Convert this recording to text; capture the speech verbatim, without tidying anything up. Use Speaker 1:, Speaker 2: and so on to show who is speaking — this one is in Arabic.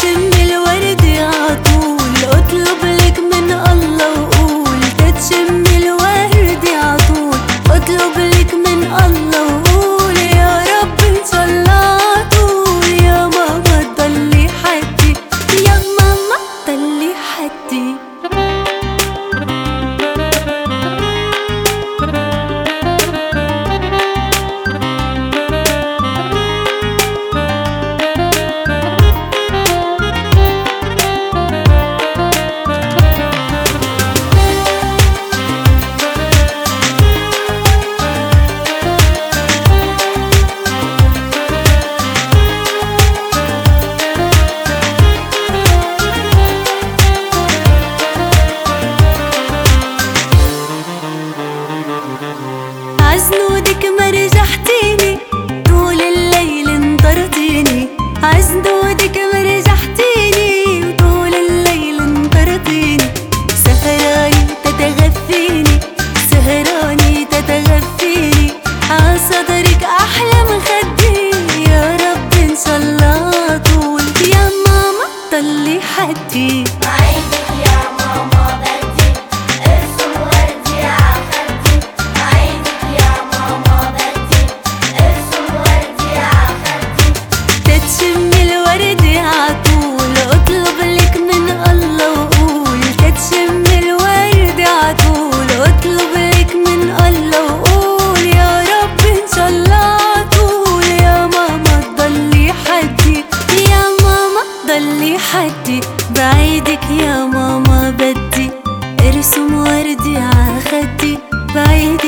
Speaker 1: تتشم الورد عطول، اطلب لك من الله وقول. تتشم الورد عطول، اطلب لك من الله وقول. يا رب ان شاء الله طول. يا ماما ضلي حدي، يا ماما ضلي حدي. عزنودك ما رجحتيني، طول الليل انطرتيني. عزنودك ما رجحتيني، وطول الليل انطرتيني. سهراني تتغفيني، سهراني تتغفيني. عصدرك احلى مخدي، يا رب ان شاء الله طول. يا ماما ضلي حدي،
Speaker 2: بعيدك يا ماما بدي ارسم وردي عخدي. بعيدك يا ماما بدي ارسم وردي عخدي.
Speaker 1: تتشم الورد عطول، اطلب لك من الله وقول. تتشم الورد عطول، اطلب لك من الله وقول. يا رب ان شاء الله طول. يا ماما ضلي حدي، يا ماما ضلي حدي. بعيدك يا ماما بدي ارسم وردي عخدي. بعيد